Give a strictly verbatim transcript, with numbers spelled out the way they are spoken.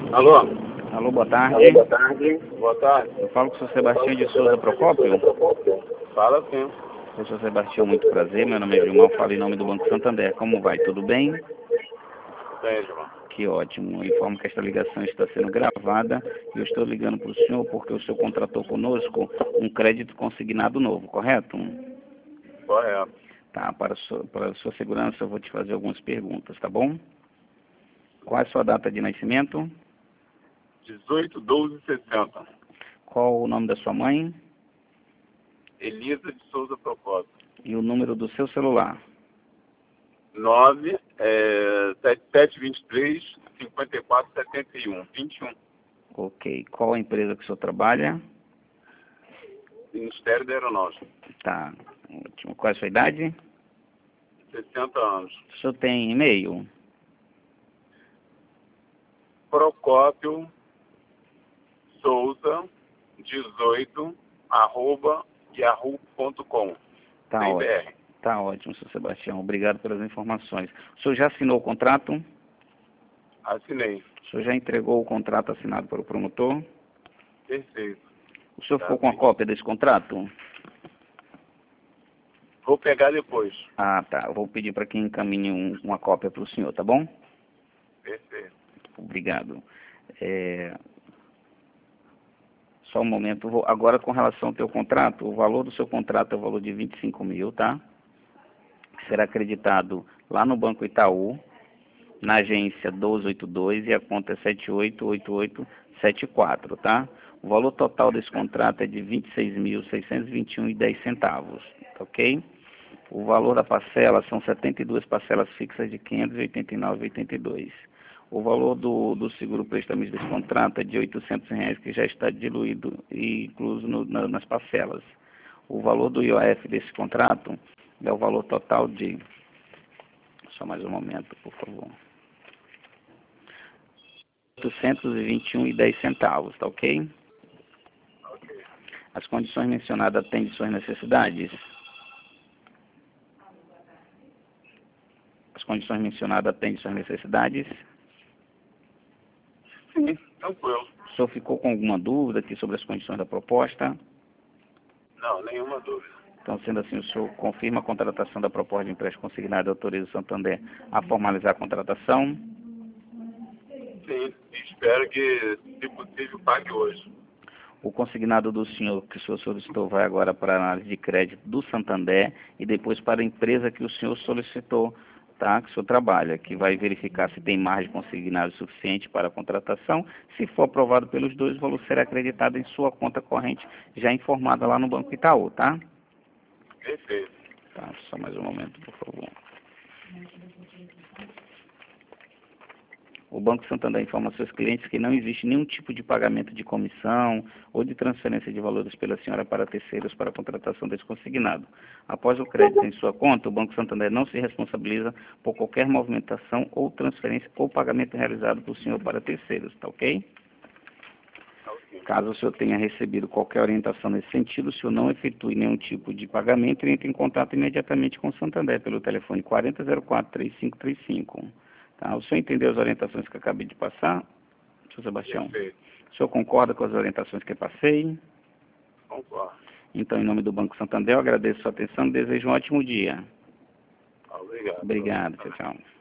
Alô? Alô, boa tarde. Alô, boa tarde. Boa tarde. Eu falo com o senhor Sebastião de Souza Procópio. Fala sim. Professor Sebastião, muito prazer. Meu nome é Gilmar, falo em nome do Banco Santander. Como vai? Tudo bem? Bem, Gilmar. Que ótimo. Eu informo que esta ligação está sendo gravada e eu estou ligando para o senhor porque o senhor contratou conosco um crédito consignado novo, correto? Correto. Tá, para a sua, para a sua segurança eu vou te fazer algumas perguntas, tá bom? Qual é a sua data de nascimento? dezoito, doze, sessenta. Qual o nome da sua mãe? Elisa de Souza Procópio. E o número do seu celular? nove, é, sete sete dois três, cinco quatro sete um, vinte e um. Ok. Qual a empresa que o senhor trabalha? Ministério da Aeronáutica. Tá. Ótimo. Qual é a sua idade? sessenta anos. O senhor tem e-mail? Procópio Souza dezoito arroba yahoo ponto com. Tá Sem ótimo. B R. Tá ótimo, senhor Sebastião. Obrigado pelas informações. O senhor já assinou o contrato? Assinei. O senhor já entregou o contrato assinado pelo promotor? Perfeito. O senhor Tá ficou com a bem. cópia desse contrato? Vou pegar depois. Ah, tá. Eu vou pedir para que encaminhe um, uma cópia para o senhor, tá bom? Perfeito. Obrigado. É... Só um momento. Vou... Agora, com relação ao teu contrato, o valor do seu contrato é o valor de vinte e cinco mil, tá? Será acreditado lá no Banco Itaú, na agência doze oitenta e dois e a conta é sete oito oito oito sete quatro, tá? O valor total desse contrato é de vinte e seis mil seiscentos e vinte e um reais e dez centavos, ok? O valor da parcela são setenta e duas parcelas fixas de quinhentos e oitenta e nove reais e oitenta e dois centavos. O valor do, do seguro prestamista desse contrato é de oitocentos reais, que já está diluído e incluso no, na, nas parcelas. O valor do I O F desse contrato é o valor total de... Só mais um momento, por favor. oitocentos e vinte e um reais e dez centavos, tá ok? Ok. As condições mencionadas atendem suas necessidades? As condições mencionadas atendem suas necessidades? Sim, tranquilo. O senhor ficou com alguma dúvida aqui sobre as condições da proposta? Não, nenhuma dúvida. Então, sendo assim, o senhor confirma a contratação da proposta de empréstimo consignado e autoriza o Santander a formalizar a contratação? Sim, espero que, se possível, pague hoje. O consignado do senhor que o senhor solicitou vai agora para a análise de crédito do Santander e depois para a empresa que o senhor solicitou, tá? Que o senhor trabalha, que vai verificar se tem margem consignada suficiente para a contratação. Se for aprovado pelos dois, o valor será acreditado em sua conta corrente, já informada lá no Banco Itaú, tá? Perfeito. Tá, só mais um momento, por favor. O Banco Santander informa a seus clientes que não existe nenhum tipo de pagamento de comissão ou de transferência de valores pela senhora para terceiros para a contratação desse consignado. Após o crédito em sua conta, o Banco Santander não se responsabiliza por qualquer movimentação ou transferência ou pagamento realizado por senhor para terceiros, tá ok? Ok. Caso o senhor tenha recebido qualquer orientação nesse sentido, o senhor não efetue nenhum tipo de pagamento e entre em contato imediatamente com o Santander pelo telefone quatro zero zero quatro, três cinco três cinco. Tá? O senhor entendeu as orientações que eu acabei de passar, senhor Sebastião? Perfeito. O senhor concorda com as orientações que eu passei? Concordo. Então, em nome do Banco Santander, eu agradeço a sua atenção e desejo um ótimo dia. Obrigado. Obrigado, tchau, tchau.